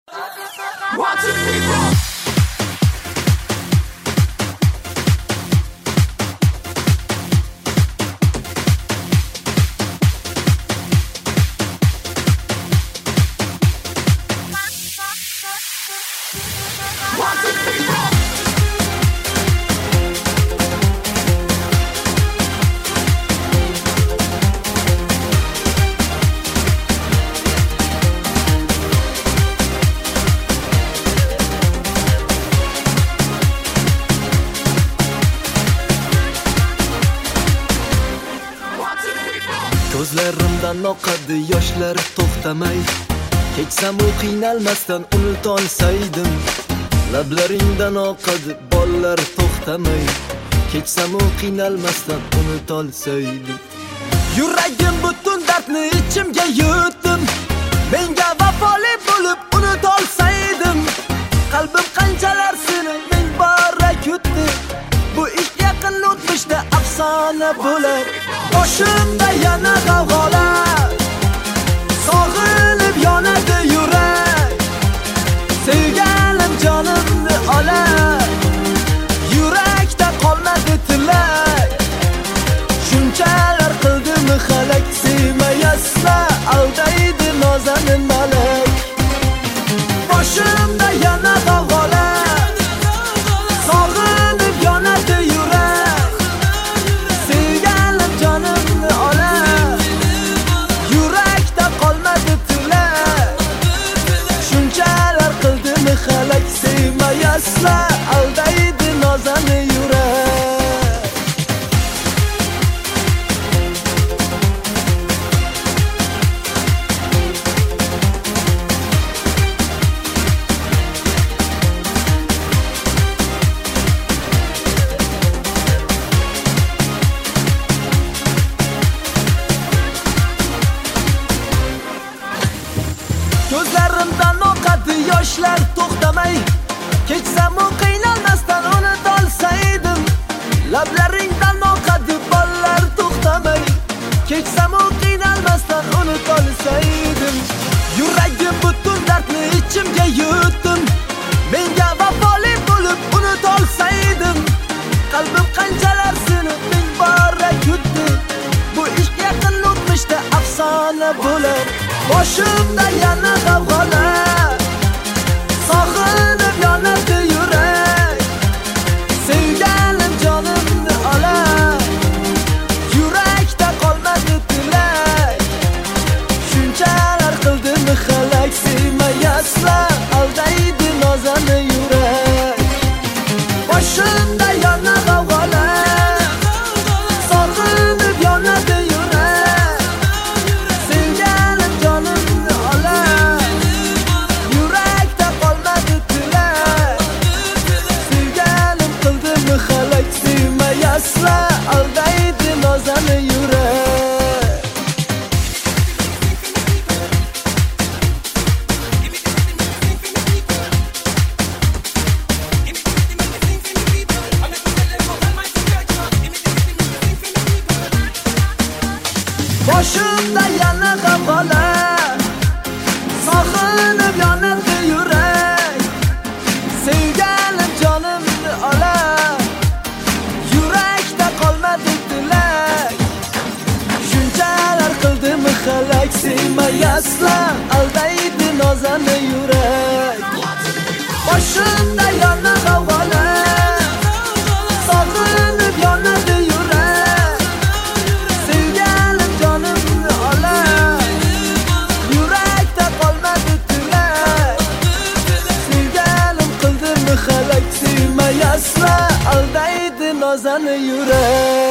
Ko'zlarimdan oqadi yoshlar to'xtamay, keksam u qiynalmasdan unutolsaydim. Lablaringdan oqadi bollar to'xtamay, keksam u qiynalmasdan unutolsaydim. Yuragim butun dardni ichimga yutdim, menga vafoli bo'lib unutolsaydim. Qalbim qanchalar seni ming bora kutdi, bu ish yaqin o'tmishda afsona bo'lar. Boshimda yana g'avg'olar, sog'inib yonadi yurak. Sevganim jonimni olar, yurakda qolmadi tilak. Shunchalar qildimi xalak, sevmayasla aldaydi nozanin malak. Boshimda yana g'avg'olar, sog'inib yonadi yurak. Sevganim jonimni olar, yurakda qolmadi tilak. Shunchalar qildimi xalak, sevmayasla aldaydi nozanin yurak. Ko'zlarimdan oqadi yoshlar to'xtamay, kechsam u qiynalmasdan unutolsaydim. Lablaringdan oqadi bollar to'xtamay, kechsam u qiynalmasdan unutolsaydim. Yuragim butun dardni ichimga yutdim, menga vafoli bo'lib unutolsaydim. Qalbim qanchalar seni ming bora kutdi, bu ish yaqin o'tmishda afsona bo'lar. Boshimda yana g'avg'olar, sog'inib yonadi yurak. Sevganim jonimni olar, yurakda qolmadi tilak. Shunchalar qildimi xalak, sevmayasla aldaydi nozani yurak. Boshimda yana g'avg'olar, sog'inib yonadi yurak. Sevganim jonimni olar, yurakda qolmadi tilak. Sevganim qildimi xalak, sevmayasla aldaydi nozani yurak. Boshimda yana g'avg'olar, sog'inib yonadi yurak. Sevganim jonimni olar, yurakda qolmadi tilak. Shunchalar qildimi xalak, sevmayasla aldaydi nozani yurak. Boshimda yana g'avg'olar, sog'inib yonadi yurak. Sevganim jonimni olar, yurakda qolmadi tilak. Sevganim qildimi xalak, sevmayasla aldaydi nozani yurak.